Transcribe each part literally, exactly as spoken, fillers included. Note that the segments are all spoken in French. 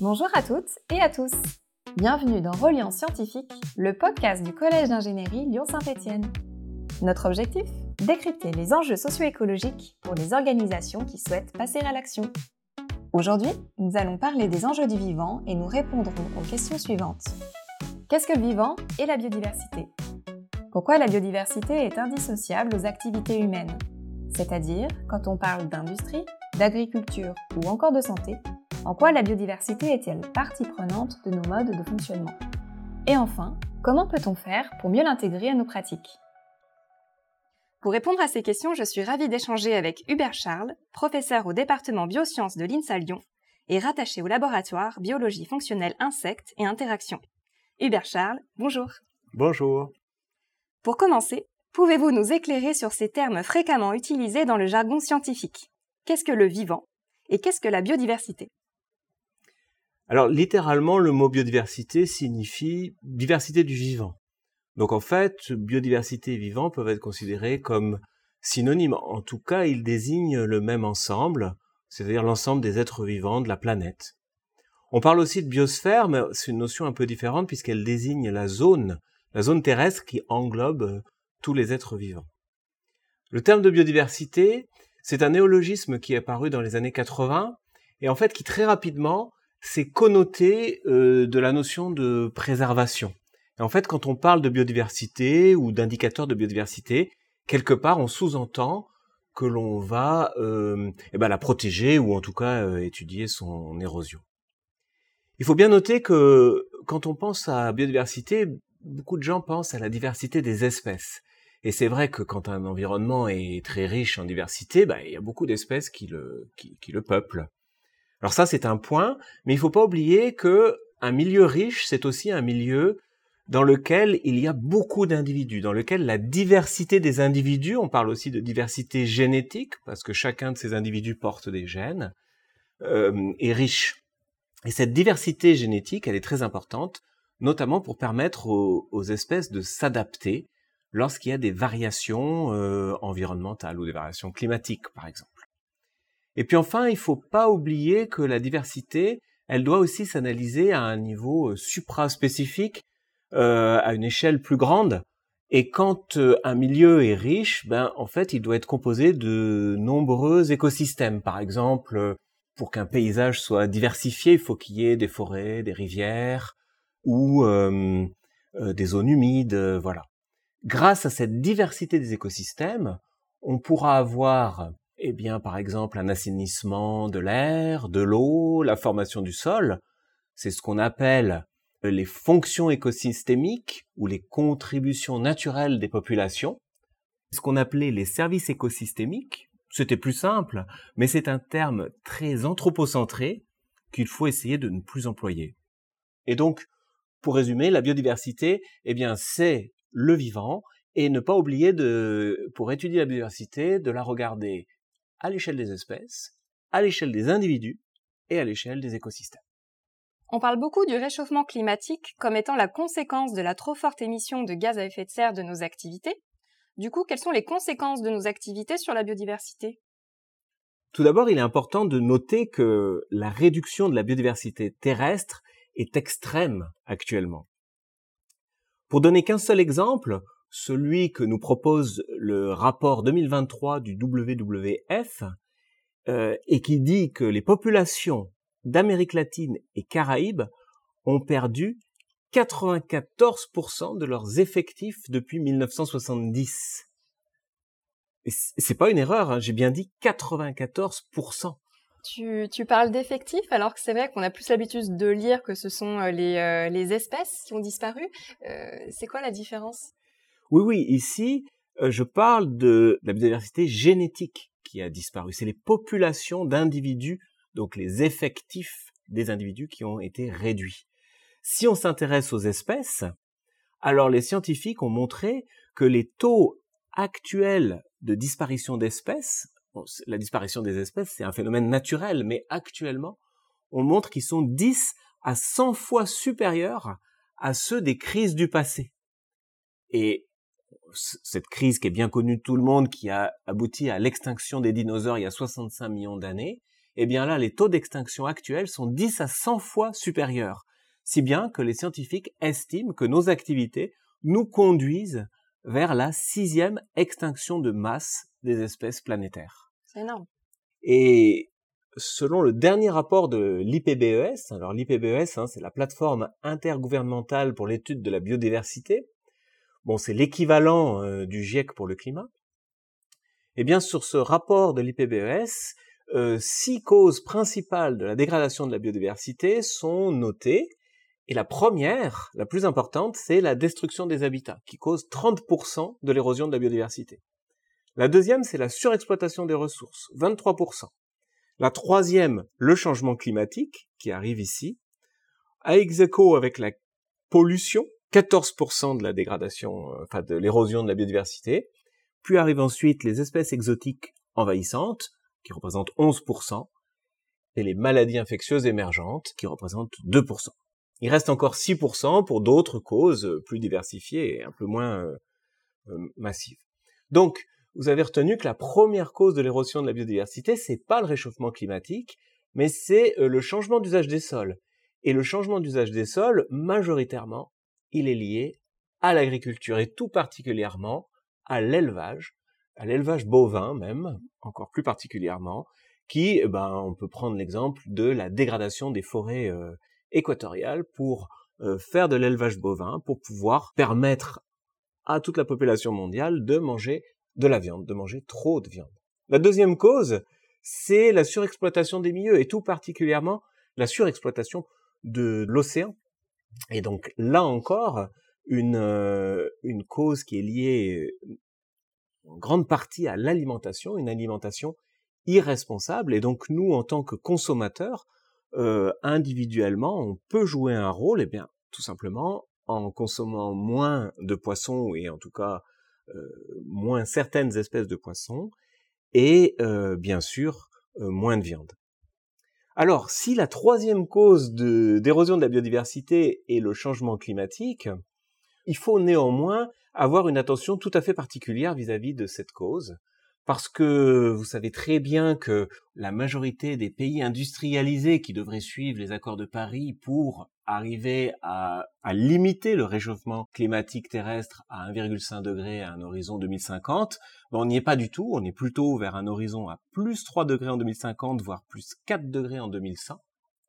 Bonjour à toutes et à tous. Bienvenue dans Reliance Scientifique, le podcast du Collège d'ingénierie Lyon-Saint-Étienne. Notre objectif ? Décrypter les enjeux socio-écologiques pour les organisations qui souhaitent passer à l'action. Aujourd'hui, nous allons parler des enjeux du vivant et nous répondrons aux questions suivantes. Qu'est-ce que le vivant et la biodiversité ? Pourquoi la biodiversité est indissociable aux activités humaines ? C'est-à-dire, quand on parle d'industrie, d'agriculture ou encore de santé, en quoi la biodiversité est-elle partie prenante de nos modes de fonctionnement ? Et enfin, comment peut-on faire pour mieux l'intégrer à nos pratiques ? Pour répondre à ces questions, je suis ravie d'échanger avec Hubert Charles, professeur au département biosciences de l'INSA Lyon et rattaché au laboratoire biologie fonctionnelle insectes et interactions. Hubert Charles, bonjour. Bonjour. Pour commencer, pouvez-vous nous éclairer sur ces termes fréquemment utilisés dans le jargon scientifique ? Qu'est-ce que le vivant et qu'est-ce que la biodiversité ? Alors, littéralement, le mot biodiversité signifie diversité du vivant. Donc, en fait, biodiversité et vivant peuvent être considérés comme synonymes. En tout cas, ils désignent le même ensemble, c'est-à-dire l'ensemble des êtres vivants de la planète. On parle aussi de biosphère, mais c'est une notion un peu différente puisqu'elle désigne la zone, la zone terrestre qui englobe tous les êtres vivants. Le terme de biodiversité, c'est un néologisme qui est apparu dans les années quatre-vingts et en fait qui très rapidement s'est connoté euh, de la notion de préservation. Et en fait, quand on parle de biodiversité ou d'indicateurs de biodiversité, quelque part on sous-entend que l'on va euh, eh ben, la protéger ou en tout cas euh, étudier son érosion. Il faut bien noter que quand on pense à biodiversité, beaucoup de gens pensent à la diversité des espèces. Et c'est vrai que quand un environnement est très riche en diversité, ben, il y a beaucoup d'espèces qui le, qui, qui le peuplent. Alors ça, c'est un point, mais il ne faut pas oublier que un milieu riche, c'est aussi un milieu dans lequel il y a beaucoup d'individus, dans lequel la diversité des individus, on parle aussi de diversité génétique, parce que chacun de ces individus porte des gènes, euh, est riche. Et cette diversité génétique, elle est très importante, notamment pour permettre aux, aux espèces de s'adapter lorsqu'il y a des variations euh, environnementales ou des variations climatiques, par exemple. Et puis enfin, il ne faut pas oublier que la diversité, elle doit aussi s'analyser à un niveau supra-spécifique, euh, à une échelle plus grande. Et quand euh, un milieu est riche, ben en fait, il doit être composé de nombreux écosystèmes. Par exemple, pour qu'un paysage soit diversifié, il faut qu'il y ait des forêts, des rivières ou euh, euh, des zones humides, euh, voilà. Grâce à cette diversité des écosystèmes, on pourra avoir Eh bien, par exemple, un assainissement de l'air, de l'eau, la formation du sol. C'est ce qu'on appelle les fonctions écosystémiques ou les contributions naturelles des populations. Ce qu'on appelait les services écosystémiques, c'était plus simple, mais c'est un terme très anthropocentré qu'il faut essayer de ne plus employer. Et donc, pour résumer, la biodiversité, eh bien, c'est le vivant, et ne pas oublier de, pour étudier la biodiversité, de la regarder à l'échelle des espèces, à l'échelle des individus et à l'échelle des écosystèmes. On parle beaucoup du réchauffement climatique comme étant la conséquence de la trop forte émission de gaz à effet de serre de nos activités. Du coup, quelles sont les conséquences de nos activités sur la biodiversité ? Tout d'abord, il est important de noter que la réduction de la biodiversité terrestre est extrême actuellement. Pour donner qu'un seul exemple, celui que nous propose le rapport deux mille vingt-trois du W W F, euh, et qui dit que les populations d'Amérique latine et Caraïbes ont perdu quatre-vingt-quatorze pour cent de leurs effectifs depuis mille neuf cent soixante-dix. Et c'est pas une erreur, hein, j'ai bien dit quatre-vingt-quatorze pour cent. Tu, tu parles d'effectifs, alors que c'est vrai qu'on a plus l'habitude de lire que ce sont les, euh, les espèces qui ont disparu. Euh, c'est quoi la différence ? Oui, oui, ici, euh, je parle de la biodiversité génétique qui a disparu. C'est les populations d'individus, donc les effectifs des individus qui ont été réduits. Si on s'intéresse aux espèces, alors les scientifiques ont montré que les taux actuels de disparition d'espèces, bon, la disparition des espèces, c'est un phénomène naturel, mais actuellement, on montre qu'ils sont dix à cent fois supérieurs à ceux des crises du passé. Et cette crise qui est bien connue de tout le monde, qui a abouti à l'extinction des dinosaures il y a soixante-cinq millions d'années, eh bien là, les taux d'extinction actuels sont dix à cent fois supérieurs, si bien que les scientifiques estiment que nos activités nous conduisent vers la sixième extinction de masse des espèces planétaires. C'est énorme. Et selon le dernier rapport de l'I P B E S, alors l'I P B E S, hein, c'est la plateforme intergouvernementale pour l'étude de la biodiversité, bon, c'est l'équivalent euh, du GIEC pour le climat. Eh bien, sur ce rapport de l'I P B E S, euh, six causes principales de la dégradation de la biodiversité sont notées. Et la première, la plus importante, c'est la destruction des habitats, qui cause trente pour cent de l'érosion de la biodiversité. La deuxième, c'est la surexploitation des ressources, vingt-trois pour cent. La troisième, le changement climatique, qui arrive ici, à ex aequo avec la pollution, quatorze pour cent de la dégradation, enfin de l'érosion de la biodiversité. Puis arrivent ensuite les espèces exotiques envahissantes, qui représentent onze pour cent, et les maladies infectieuses émergentes, qui représentent deux pour cent. Il reste encore six pour cent pour d'autres causes plus diversifiées et un peu moins euh, euh, massives. Donc, vous avez retenu que la première cause de l'érosion de la biodiversité, c'est pas le réchauffement climatique, mais c'est euh, le changement d'usage des sols. Et le changement d'usage des sols, majoritairement, il est lié à l'agriculture et tout particulièrement à l'élevage, à l'élevage bovin même, encore plus particulièrement, qui, eh ben, on peut prendre l'exemple de la dégradation des forêts euh, équatoriales pour euh, faire de l'élevage bovin, pour pouvoir permettre à toute la population mondiale de manger de la viande, de manger trop de viande. La deuxième cause, c'est la surexploitation des milieux, et tout particulièrement la surexploitation de l'océan. Et donc là encore, une, euh, une cause qui est liée en grande partie à l'alimentation, une alimentation irresponsable, et donc nous, en tant que consommateurs, euh, individuellement, on peut jouer un rôle, eh bien, tout simplement, en consommant moins de poissons, et en tout cas, euh, moins certaines espèces de poissons, et euh, bien sûr, euh, moins de viande. Alors, si la troisième cause de, d'érosion de la biodiversité est le changement climatique, il faut néanmoins avoir une attention tout à fait particulière vis-à-vis de cette cause, parce que vous savez très bien que la majorité des pays industrialisés qui devraient suivre les accords de Paris pour arriver à, à limiter le réchauffement climatique terrestre à un virgule cinq degré à un horizon deux mille cinquante, ben on n'y est pas du tout, on est plutôt vers un horizon à plus trois degrés en deux mille cinquante, voire plus quatre degrés en deux mille cent.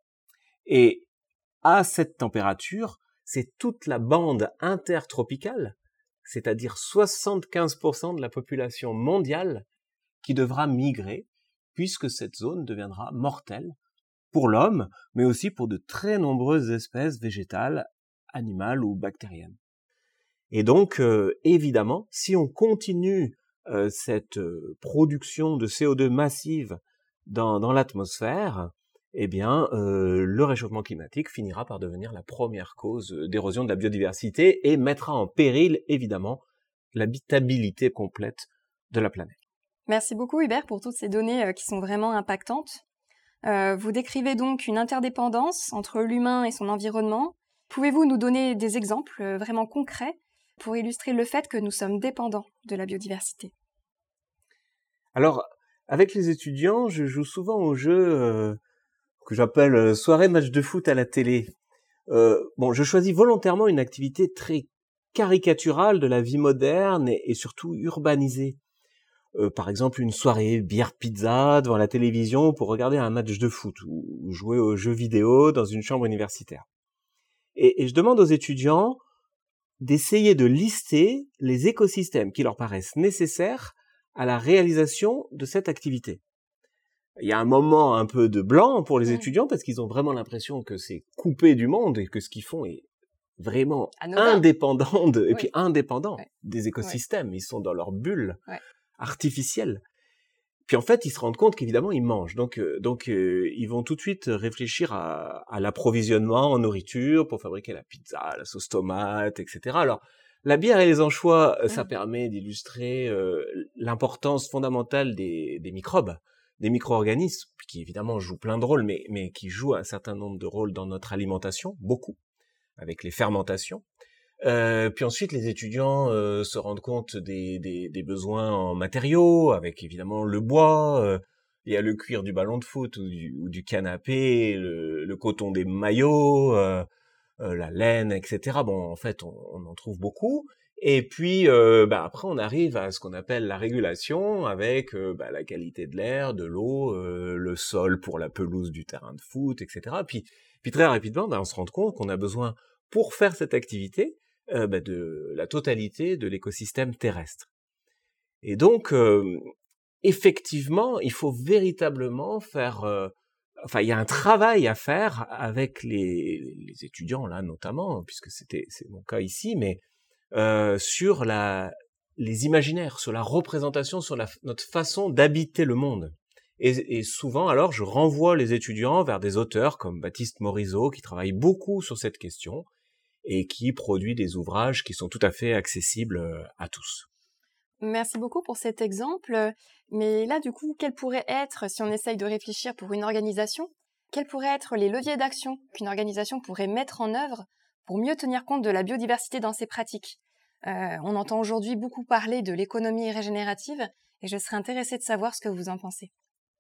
Et à cette température, c'est toute la bande intertropicale, c'est-à-dire soixante-quinze pour cent de la population mondiale qui devra migrer, puisque cette zone deviendra mortelle pour l'homme, mais aussi pour de très nombreuses espèces végétales, animales ou bactériennes. Et donc, euh, évidemment, si on continue euh, cette euh, production de C O deux massive dans, dans l'atmosphère, eh bien, euh, le réchauffement climatique finira par devenir la première cause d'érosion de la biodiversité et mettra en péril, évidemment, l'habitabilité complète de la planète. Merci beaucoup Hubert pour toutes ces données euh, qui sont vraiment impactantes. Euh, vous décrivez donc une interdépendance entre l'humain et son environnement. Pouvez-vous nous donner des exemples euh, vraiment concrets pour illustrer le fait que nous sommes dépendants de la biodiversité? Alors, avec les étudiants, je joue souvent au jeu euh, que j'appelle euh, soirée match de foot à la télé. Euh, bon, je choisis volontairement une activité très caricaturale de la vie moderne et, et surtout urbanisée. Euh, par exemple, une soirée bière-pizza devant la télévision pour regarder un match de foot ou, ou jouer aux jeux vidéo dans une chambre universitaire. Et, et je demande aux étudiants d'essayer de lister les écosystèmes qui leur paraissent nécessaires à la réalisation de cette activité. Il y a un moment un peu de blanc pour les mmh. étudiants parce qu'ils ont vraiment l'impression que c'est coupé du monde et que ce qu'ils font est vraiment Anodin. indépendant de, et oui. puis indépendant ouais. des écosystèmes. Ouais. Ils sont dans leur bulle ouais. artificielle. Puis en fait, ils se rendent compte qu'évidemment, ils mangent. Donc, euh, donc euh, ils vont tout de suite réfléchir à, à l'approvisionnement en nourriture pour fabriquer la pizza, la sauce tomate, et cetera. Alors, la bière et les anchois, mmh. ça permet d'illustrer euh, l'importance fondamentale des, des microbes, des micro-organismes, qui évidemment jouent plein de rôles, mais, mais qui jouent un certain nombre de rôles dans notre alimentation, beaucoup, avec les fermentations. Euh, puis ensuite, les étudiants euh, se rendent compte des, des, des besoins en matériaux, avec évidemment le bois. Euh, il y a le cuir du ballon de foot ou du, ou du canapé, le, le coton des maillots, euh, euh, la laine, et cetera. Bon, en fait, on, on en trouve beaucoup. Et puis, euh, bah, après, on arrive à ce qu'on appelle la régulation avec euh, bah, la qualité de l'air, de l'eau, euh, le sol pour la pelouse du terrain de foot, et cetera. Puis, puis très rapidement, bah, on se rend compte qu'on a besoin, pour faire cette activité, euh, bah, de la totalité de l'écosystème terrestre. Et donc, euh, effectivement, il faut véritablement faire... Euh, enfin, il y a un travail à faire avec les, les étudiants, là, notamment, puisque c'était c'est mon cas ici, mais euh, sur la, les imaginaires, sur la représentation, sur la, notre façon d'habiter le monde. Et, et souvent, alors, je renvoie les étudiants vers des auteurs comme Baptiste Morisot, qui travaille beaucoup sur cette question, et qui produit des ouvrages qui sont tout à fait accessibles à tous. Merci beaucoup pour cet exemple. Mais là, du coup, quels pourraient être, si on essaye de réfléchir pour une organisation, quels pourraient être les leviers d'action qu'une organisation pourrait mettre en œuvre pour mieux tenir compte de la biodiversité dans ses pratiques ? euh, On entend aujourd'hui beaucoup parler de l'économie régénérative et je serais intéressée de savoir ce que vous en pensez.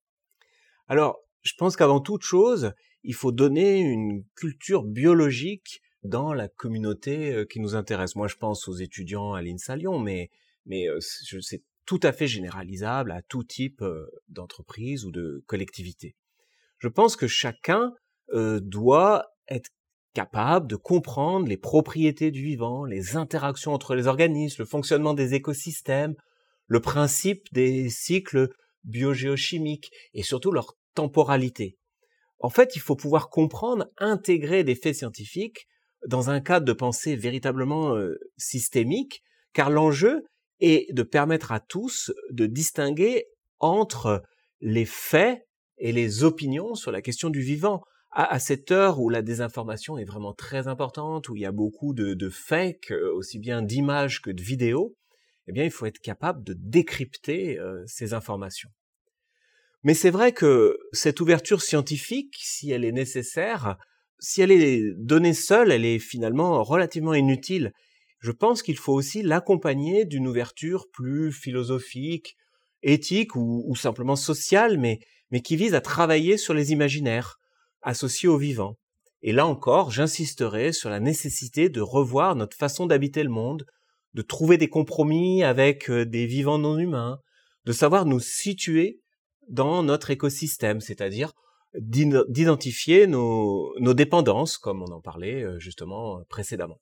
Alors, je pense qu'avant toute chose, il faut donner une culture biologique dans la communauté qui nous intéresse. Moi, je pense aux étudiants à l'INSA Lyon, mais, mais c'est tout à fait généralisable à tout type d'entreprise ou de collectivité. Je pense que chacun euh, doit être capable de comprendre les propriétés du vivant, les interactions entre les organismes, le fonctionnement des écosystèmes, le principe des cycles biogéochimiques et surtout leur temporalité. En fait, il faut pouvoir comprendre, intégrer des faits scientifiques dans un cadre de pensée véritablement euh, systémique, car l'enjeu est de permettre à tous de distinguer entre les faits et les opinions sur la question du vivant. À, à cette heure où la désinformation est vraiment très importante, où il y a beaucoup de, de fake, aussi bien d'images que de vidéos, eh bien, il faut être capable de décrypter euh, ces informations. Mais c'est vrai que cette ouverture scientifique, si elle est nécessaire, si elle est donnée seule, elle est finalement relativement inutile. Je pense qu'il faut aussi l'accompagner d'une ouverture plus philosophique, éthique ou, ou simplement sociale, mais, mais qui vise à travailler sur les imaginaires associés au vivant. Et là encore, j'insisterai sur la nécessité de revoir notre façon d'habiter le monde, de trouver des compromis avec des vivants non humains, de savoir nous situer dans notre écosystème, c'est-à-dire d'identifier nos, nos dépendances, comme on en parlait justement précédemment.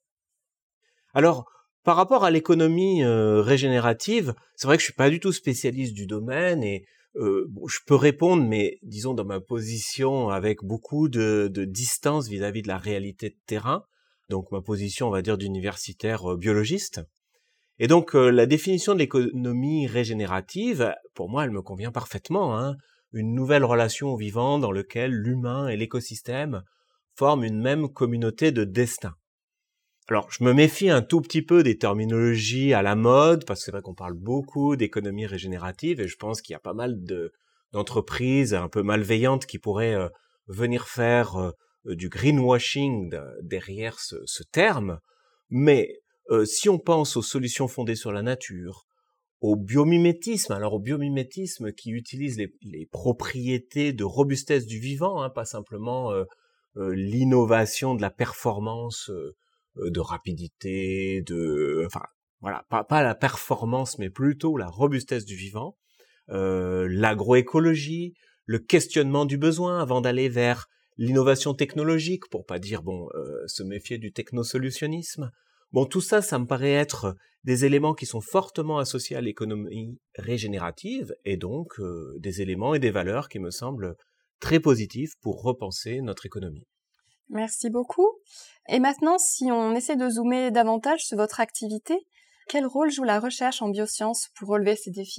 Alors, par rapport à l'économie euh, régénérative, c'est vrai que je suis pas du tout spécialiste du domaine et euh, bon, je peux répondre, mais disons dans ma position avec beaucoup de, de distance vis-à-vis de la réalité de terrain, donc ma position, on va dire, d'universitaire euh, biologiste. Et donc, euh, la définition de l'économie régénérative, pour moi, elle me convient parfaitement, hein, une nouvelle relation au vivant dans laquelle l'humain et l'écosystème forment une même communauté de destin. Alors, je me méfie un tout petit peu des terminologies à la mode, parce que c'est vrai qu'on parle beaucoup d'économie régénérative, et je pense qu'il y a pas mal de, d'entreprises un peu malveillantes qui pourraient euh, venir faire euh, du greenwashing de, derrière ce, ce terme. Mais euh, si on pense aux solutions fondées sur la nature, au biomimétisme, alors au biomimétisme qui utilise les, les propriétés de robustesse du vivant, hein, pas simplement euh, euh, l'innovation de la performance euh, de rapidité, de, enfin, voilà, pas, pas la performance, mais plutôt la robustesse du vivant, euh, l'agroécologie, le questionnement du besoin avant d'aller vers l'innovation technologique, pour pas dire, bon, euh, se méfier du technosolutionnisme. Bon, tout ça, ça me paraît être des éléments qui sont fortement associés à l'économie régénérative, et donc euh, des éléments et des valeurs qui me semblent très positifs pour repenser notre économie. Merci beaucoup. Et maintenant, si on essaie de zoomer davantage sur votre activité, quel rôle joue la recherche en biosciences pour relever ces défis ?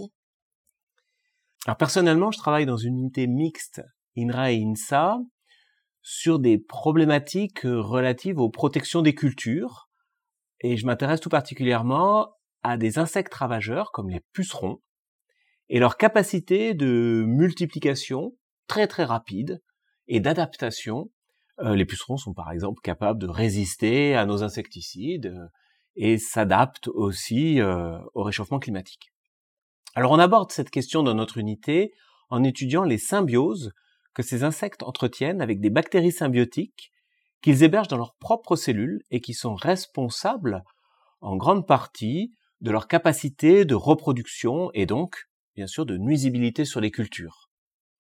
Alors personnellement, je travaille dans une unité mixte INRA et INSA sur des problématiques relatives aux protections des cultures, et je m'intéresse tout particulièrement à des insectes ravageurs comme les pucerons et leur capacité de multiplication très très rapide et d'adaptation. Euh, les pucerons sont par exemple capables de résister à nos insecticides euh, et s'adaptent aussi euh, au réchauffement climatique. Alors on aborde cette question dans notre unité en étudiant les symbioses que ces insectes entretiennent avec des bactéries symbiotiques qu'ils hébergent dans leurs propres cellules et qui sont responsables en grande partie de leur capacité de reproduction et donc, bien sûr, de nuisibilité sur les cultures.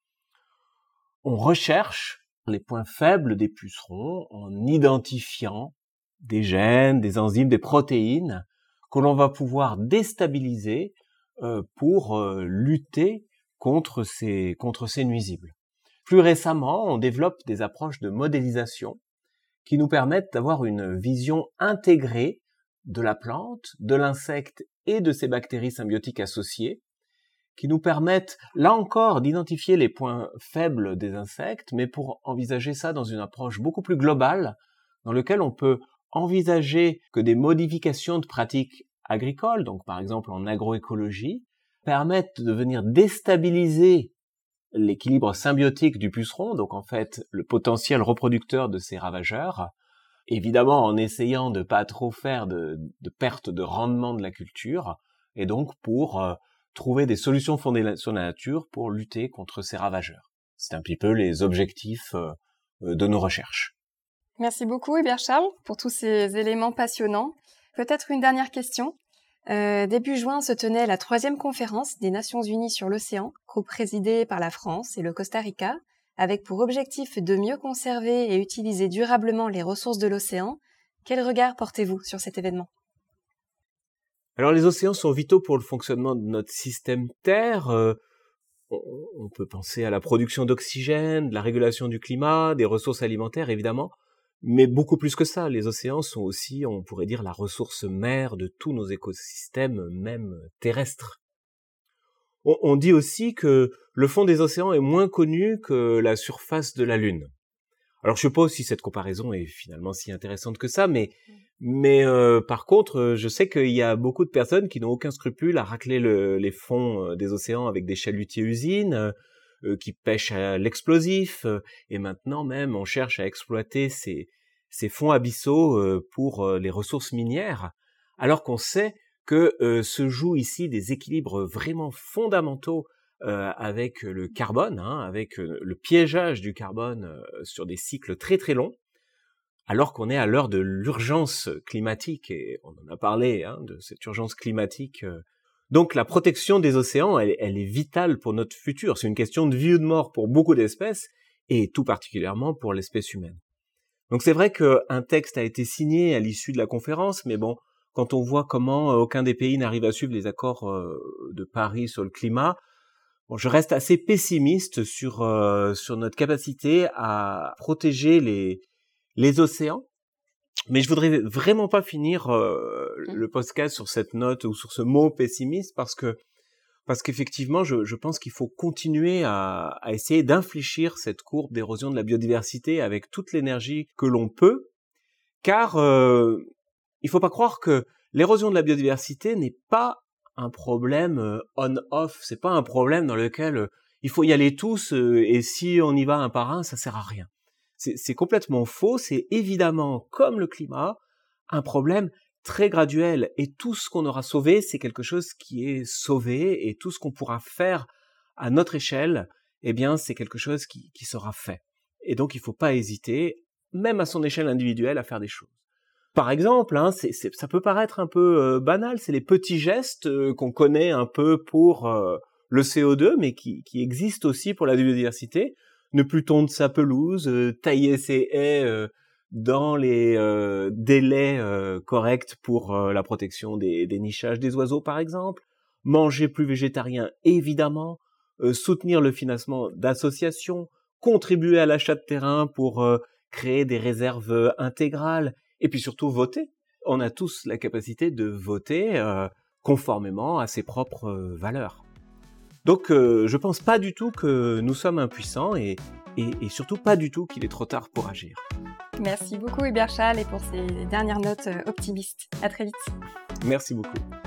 On recherche les points faibles des pucerons en identifiant des gènes, des enzymes, des protéines que l'on va pouvoir déstabiliser euh, pour euh, lutter contre ces, contre ces nuisibles. Plus récemment, on développe des approches de modélisation qui nous permettent d'avoir une vision intégrée de la plante, de l'insecte et de ses bactéries symbiotiques associées, qui nous permettent, là encore, d'identifier les points faibles des insectes, mais pour envisager ça dans une approche beaucoup plus globale, dans laquelle on peut envisager que des modifications de pratiques agricoles, donc par exemple en agroécologie, permettent de venir déstabiliser l'équilibre symbiotique du puceron, donc en fait le potentiel reproducteur de ces ravageurs, évidemment en essayant de pas trop faire de, de perte de rendement de la culture, et donc pour euh, trouver des solutions fondées sur la nature pour lutter contre ces ravageurs. C'est un petit peu les objectifs euh, de nos recherches. Merci beaucoup Hubert Charles pour tous ces éléments passionnants. Peut-être une dernière question. Euh, début juin se tenait la troisième conférence des Nations Unies sur l'océan, co-présidée par la France et le Costa Rica, avec pour objectif de mieux conserver et utiliser durablement les ressources de l'océan. Quel regard portez-vous sur cet événement ? Alors les océans sont vitaux pour le fonctionnement de notre système Terre. Euh, on, on peut penser à la production d'oxygène, de la régulation du climat, des ressources alimentaires évidemment, mais beaucoup plus que ça. Les océans sont aussi, on pourrait dire, la ressource mère de tous nos écosystèmes, même terrestres. On, on dit aussi que le fond des océans est moins connu que la surface de la Lune. Alors je sais pas si cette comparaison est finalement si intéressante que ça, mais mais euh, par contre, je sais qu'il y a beaucoup de personnes qui n'ont aucun scrupule à racler le, les fonds des océans avec des chalutiers-usines, euh, qui pêchent à l'explosif, euh, et maintenant même on cherche à exploiter ces, ces fonds abyssaux euh, pour euh, les ressources minières, alors qu'on sait que euh, se jouent ici des équilibres vraiment fondamentaux Euh, avec le carbone, hein, avec euh, le piégeage du carbone euh, sur des cycles très très longs, alors qu'on est à l'heure de l'urgence climatique, et on en a parlé, hein, de cette urgence climatique. Euh. Donc la protection des océans, elle, elle est vitale pour notre futur. C'est une question de vie ou de mort pour beaucoup d'espèces, et tout particulièrement pour l'espèce humaine. Donc c'est vrai qu'un texte a été signé à l'issue de la conférence, mais bon, quand on voit comment aucun des pays n'arrive à suivre les accords euh, de Paris sur le climat, bon, je reste assez pessimiste sur euh, sur notre capacité à protéger les les océans, mais je voudrais vraiment pas finir euh, le podcast sur cette note ou sur ce mot pessimiste, parce que parce qu'effectivement je je pense qu'il faut continuer à à essayer d'infléchir cette courbe d'érosion de la biodiversité avec toute l'énergie que l'on peut, car euh, il faut pas croire que l'érosion de la biodiversité n'est pas un problème euh, on-off, c'est pas un problème dans lequel euh, il faut y aller tous euh, et si on y va un par un, ça sert à rien. C'est, c'est complètement faux, c'est évidemment, comme le climat, un problème très graduel, et tout ce qu'on aura sauvé, c'est quelque chose qui est sauvé, et tout ce qu'on pourra faire à notre échelle, eh bien, c'est quelque chose qui, qui sera fait. Et donc, il faut pas hésiter, même à son échelle individuelle, à faire des choses. Par exemple, hein, c'est, c'est, ça peut paraître un peu euh, banal, c'est les petits gestes euh, qu'on connaît un peu pour euh, le C O deux, mais qui, qui existent aussi pour la biodiversité. Ne plus tondre sa pelouse, euh, tailler ses haies euh, dans les euh, délais euh, corrects pour euh, la protection des, des nichages des oiseaux, par exemple. Manger plus végétarien, évidemment. Euh, soutenir le financement d'associations. Contribuer à l'achat de terrain pour euh, créer des réserves intégrales. Et puis surtout voter. On a tous la capacité de voter euh, conformément à ses propres euh, valeurs. Donc euh, je pense pas du tout que nous sommes impuissants et, et, et surtout pas du tout qu'il est trop tard pour agir. Merci beaucoup Hubert Charles et pour ces dernières notes optimistes. À très vite. Merci beaucoup.